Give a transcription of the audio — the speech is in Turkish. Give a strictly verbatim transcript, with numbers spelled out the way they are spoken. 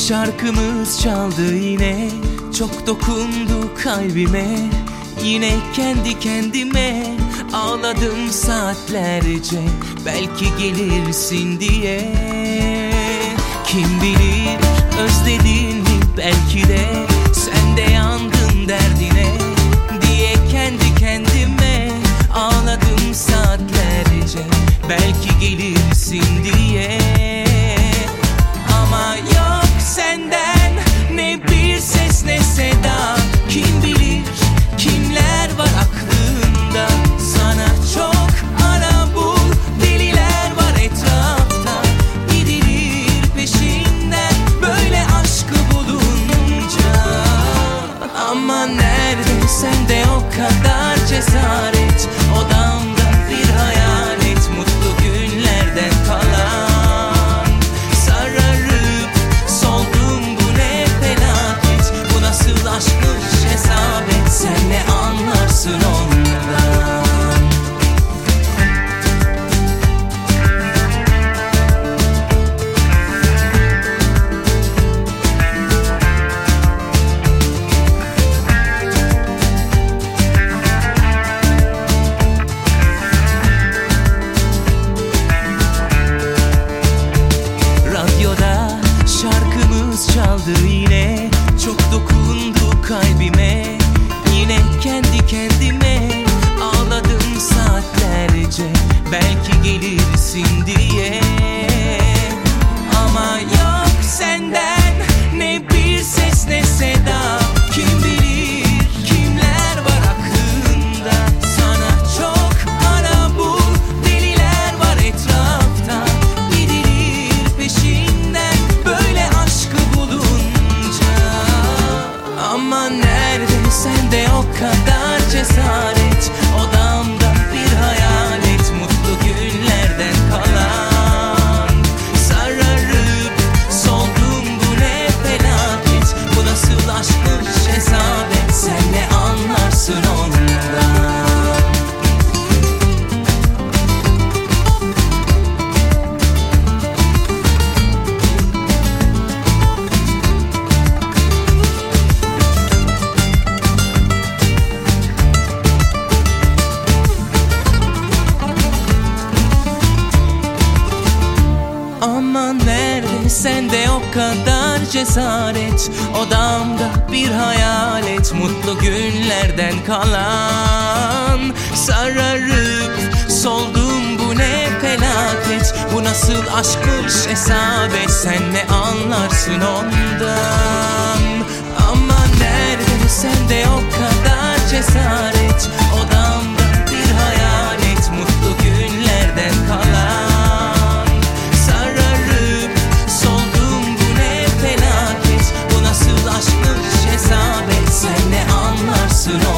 Şarkımız çaldı yine, çok dokundu kalbime. Yine kendi kendime ağladım saatlerce, belki gelirsin diye. Kim bilir özledin mi, belki de sen de yandın derdine diye kendi kendime ağladım saatlerce, belki gelirsin diye. Ama yok senden ne bir ses ne seda, kim bilir kimler var aklında. Sana çok ara bul, deliler var etrafta, gidilir peşinden böyle aşkı bulunca. Ama nerede sende o kadar cesaret, odamda bir hayalet, mutlu günlerden kalan. Sararıp soldum, bu ne felaket, bu nasıl aşkmış hesap et, sen ne anlarsın ondan. Radyoda şarkımız çaldı yine, çok dokundu kalbime. Yine kendi kendime ağladım saatlerce, belki gelirsin diye. Ama yok senden ne bir ses ne seda, kim bilir kimler var aklında. Sana çok ara bul, deliler var etrafta, gidilir peşinden böyle aşkı bulunca. Ama nerede sende o kadar cesaret, odamda bir hayalet, mutlu günlerden kalan. Sararıp soldum, bu ne felaket, bu nasıl aşkmış hesap et, sen ne anlarsın ondan. Aman nerede sende o kadar cesaret, odamda bir hayalet, mutlu günlerden kalan. Sararıp soldum, bu ne felaket, bu nasıl aşkmış hesap et, sen ne anlarsın ondan. Aman nerede sende o kadar cesaret, odamda bir hayalet, mutlu günlerden kalan. Aşkmış hesap et, sen ne anlarsın o